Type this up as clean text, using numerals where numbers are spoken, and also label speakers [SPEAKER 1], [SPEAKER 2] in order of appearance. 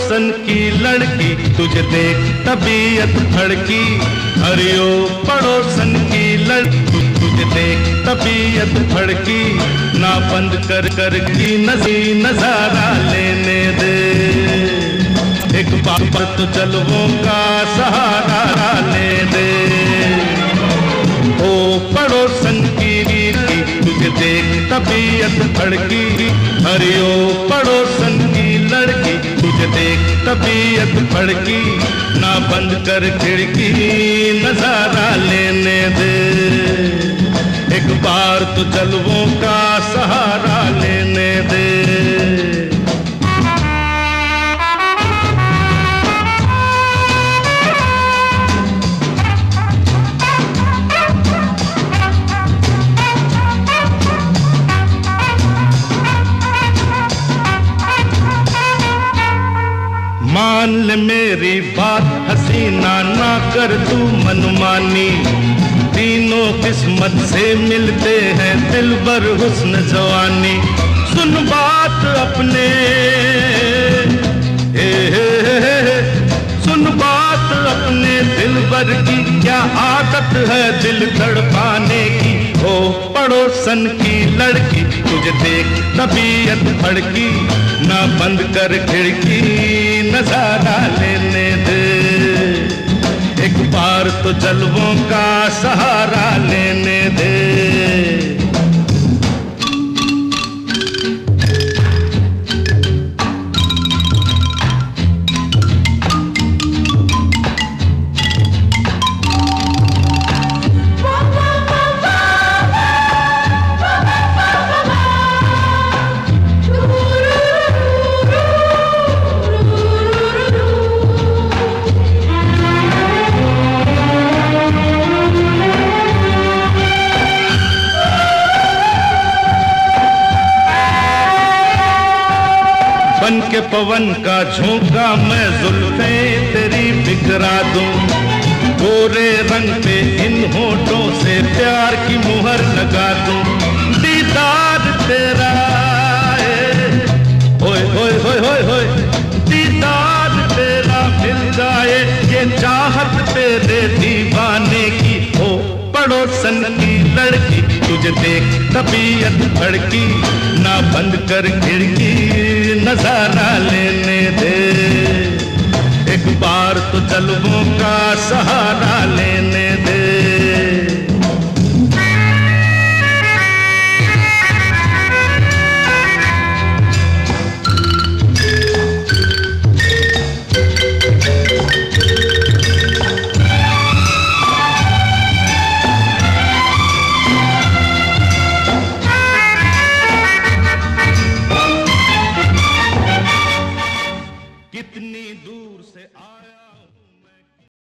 [SPEAKER 1] पड़ोसन की लड़की तुझे देख तबीयत भड़की। अरे ओ पड़ोसन की लड़की तुझे देख तबीयत भड़की। ना बंद कर कर की नजारा लेने दे, एक बार तो जलवों का सहारा ले दे। ओ पड़ोसन की तुझे देख तबीयत भड़की। अरे ओ पड़ोसन की लड़की तुझे देख तबीयत भड़की। ना बंद कर खिड़की नजारा लेने दे, एक बार तो जलवों का सहारा लेने दे। मान ले मेरी बात हसीना, ना कर तू मनमानी। तीनों किस्मत से मिलते हैं दिलबर हुस्न जवानी। सुन बात अपने सुन बात अपने दिलबर की, क्या आदत है दिल तड़पाने की। ओ पड़ोसन की लड़की तुझे देख तबीयत भड़की। ना बंद कर खिड़की नजारा लेने दे, एक बार तो जलवों का सहारा लेने दे। बन के पवन का झोंका मैं जुल्फे तेरी बिखरा दूं। गोरे रंग पे इन होठों से प्यार की मुहर लगा दूं। दीदार तेरा होए होए होए होए होए, दीदार तेरा मिल जाए ये चाहत तेरे दीवाने की। हो पड़ोसन की लड़की तुझे देख तबीयत भड़की। ना बंद कर खिड़की नजारा लेने दे, एक बार तो जलवों का सहारा ले